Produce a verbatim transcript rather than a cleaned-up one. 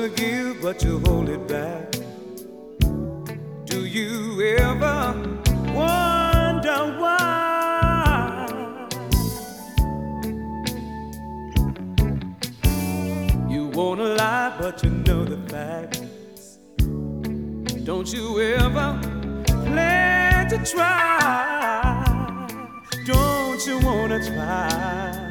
wanna give, but you hold it back. Do you ever wonder why? You wanna lie, but you know the facts. Don't you ever plan to try? Don't you wanna try?